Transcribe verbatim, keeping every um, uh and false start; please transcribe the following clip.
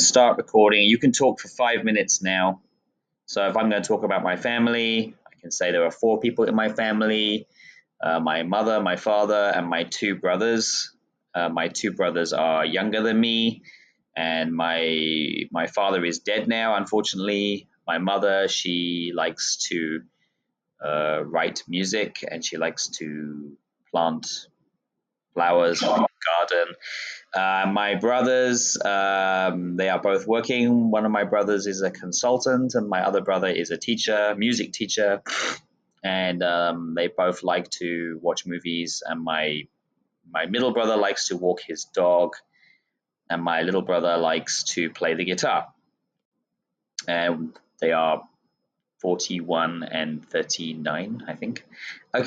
start recording. You can talk for five minutes now. So if I'm going to talk about my family, I can say there are four people in my family, uh, my mother, my father, and my two brothers. Uh, my two brothers are younger than me, and my my father is dead now, unfortunately. My mother, she likes to uh, write music, and she likes to plant flowers, garden. Uh, my brothers, um, they are both working. One of my brothers is a consultant, and my other brother is a teacher, music teacher. And um, they both like to watch movies. And my my middle brother likes to walk his dog, and my little brother likes to play the guitar. And they are forty-one and thirty-nine, I think. Okay.